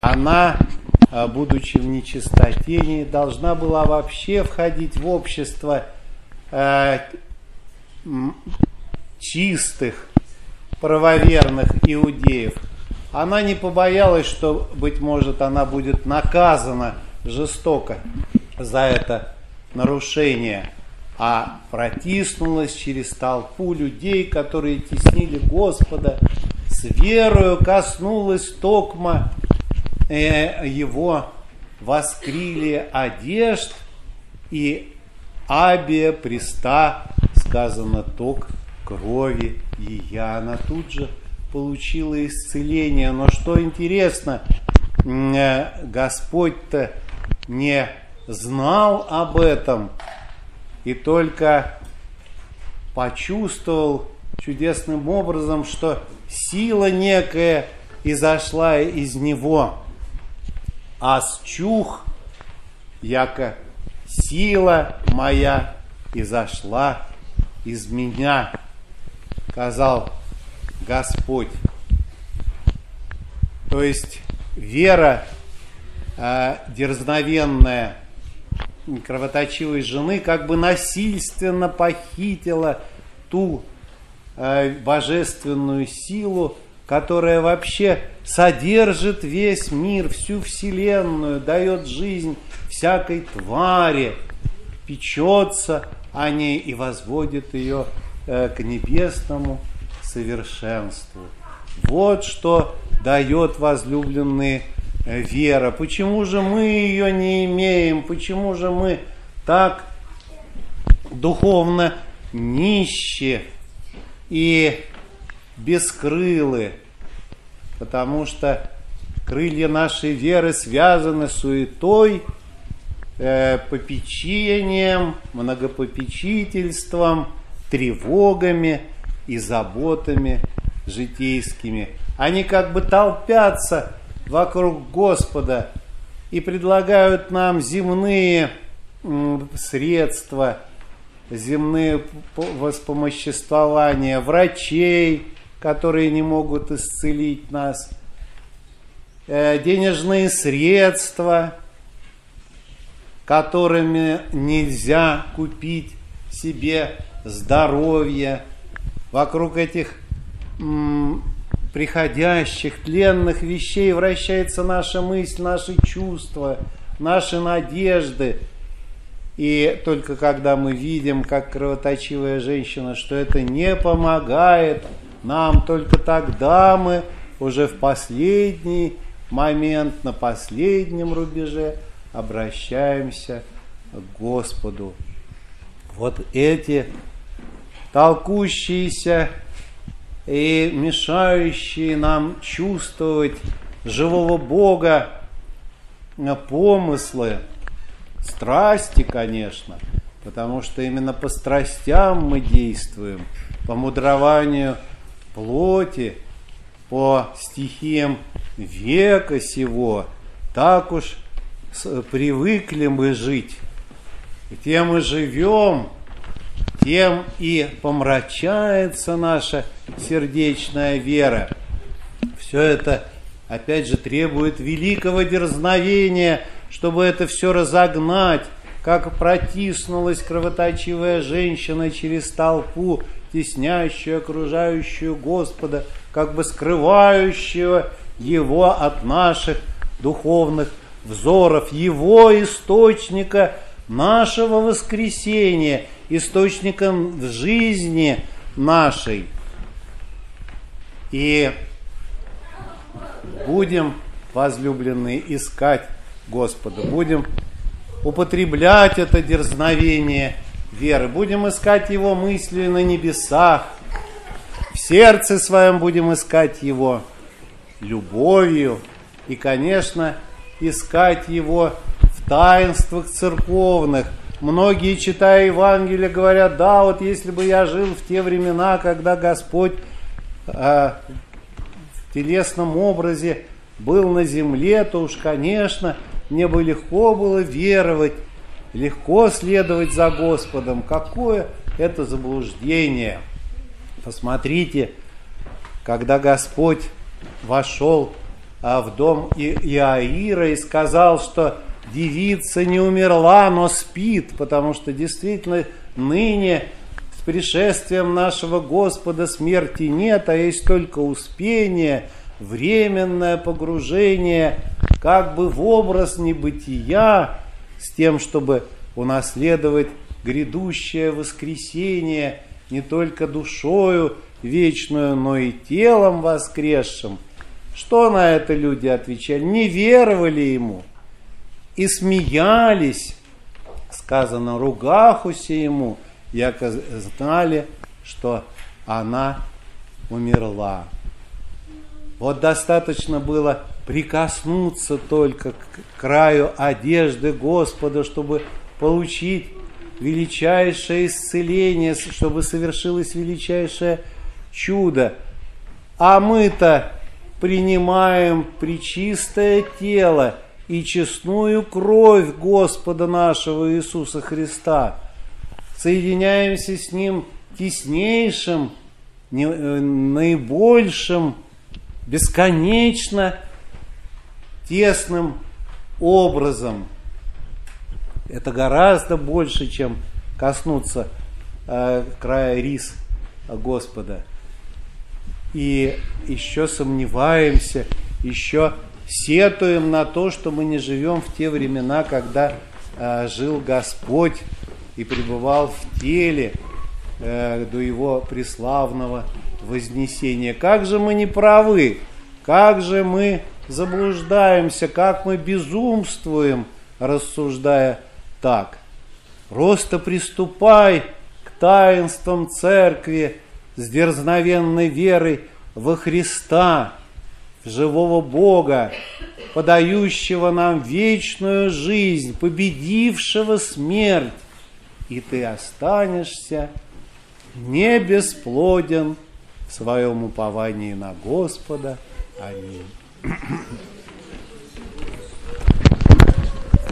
Она, будучи в нечистоте, не должна была вообще входить в общество чистых, правоверных иудеев. Она не побоялась, что, быть может, она будет наказана жестоко за это нарушение, а протиснулась через толпу людей, которые теснили Господа, с верою коснулась токма его воскрили одежд, и абия преста, сказано, ток крови ее. Она тут же получила исцеление. Но что интересно, Господь-то не знал об этом и только почувствовал чудесным образом, что сила некая изошла из него. А счух, яко сила моя изошла из меня, сказал Господь. То есть вера дерзновенная кровоточивой жены как бы насильственно похитила ту божественную силу, которая вообще содержит весь мир, всю вселенную, дает жизнь всякой твари, печется о ней и возводит ее к небесному совершенству. Вот что дает, возлюбленные, вера. Почему же мы ее не имеем? Почему же мы так духовно нищи и бескрылы? Потому что крылья нашей веры связаны с суетой, попечением, многопопечительством, тревогами и заботами житейскими. Они как бы толпятся вокруг Господа и предлагают нам земные средства, земные воспомоществования, врачей, которые не могут исцелить нас, денежные средства, которыми нельзя купить себе здоровье. Вокруг этих приходящих, тленных вещей вращается наша мысль, наши чувства, наши надежды. И только когда мы видим, как кровоточивая женщина, что это не помогает нам, только тогда мы уже в последний момент, на последнем рубеже обращаемся к Господу. Вот эти толкущиеся и мешающие нам чувствовать живого Бога помыслы, страсти, конечно, потому что именно по страстям мы действуем, по мудрованию плоти, по стихиям века сего, так уж привыкли мы жить. И тем мы живем, тем и помрачается наша сердечная вера. Все это, опять же, требует великого дерзновения, чтобы это все разогнать, как протиснулась кровоточивая женщина через толпу, теснящую, окружающую Господа, как бы скрывающего Его от наших духовных взоров, Его источника нашего воскресения, источником жизни нашей. И будем, возлюбленные, искать Господа, будем употреблять это дерзновение веры, будем искать Его мыслью на небесах, в сердце своем будем искать Его любовью и, конечно, искать Его в таинствах церковных. Многие, читая Евангелие, говорят: да, вот если бы я жил в те времена, когда Господь в телесном образе был на земле, то уж, конечно, мне бы легко было веровать, легко следовать за Господом. Какое это заблуждение! Посмотрите, когда Господь вошел в дом Иаира и сказал, что девица не умерла, но спит, потому что действительно ныне с пришествием нашего Господа смерти нет, а есть только успение, временное погружение как бы в образ небытия, с тем, чтобы унаследовать грядущее воскресение не только душою вечную, но и телом воскресшим. Что на это люди отвечали? Не веровали ему и смеялись, сказано, ругахуся ему, яко знали, что она умерла. Вот достаточно было прикоснуться только к краю одежды Господа, чтобы получить величайшее исцеление, чтобы совершилось величайшее чудо. А мы-то принимаем пречистое тело и честную кровь Господа нашего Иисуса Христа, соединяемся с Ним теснейшим, наибольшим, бесконечно тесным образом. Это гораздо больше, чем коснуться края рис Господа. И еще сомневаемся, еще сетуем на то, что мы не живем в те времена, когда жил Господь и пребывал в теле до Его преславного вознесения. Как же мы не правы, как же мы заблуждаемся, как мы безумствуем, рассуждая так. Просто приступай к таинствам Церкви с дерзновенной верой во Христа, в живого Бога, подающего нам вечную жизнь, победившего смерть, и ты останешься не бесплоден в своем уповании на Господа. Аминь.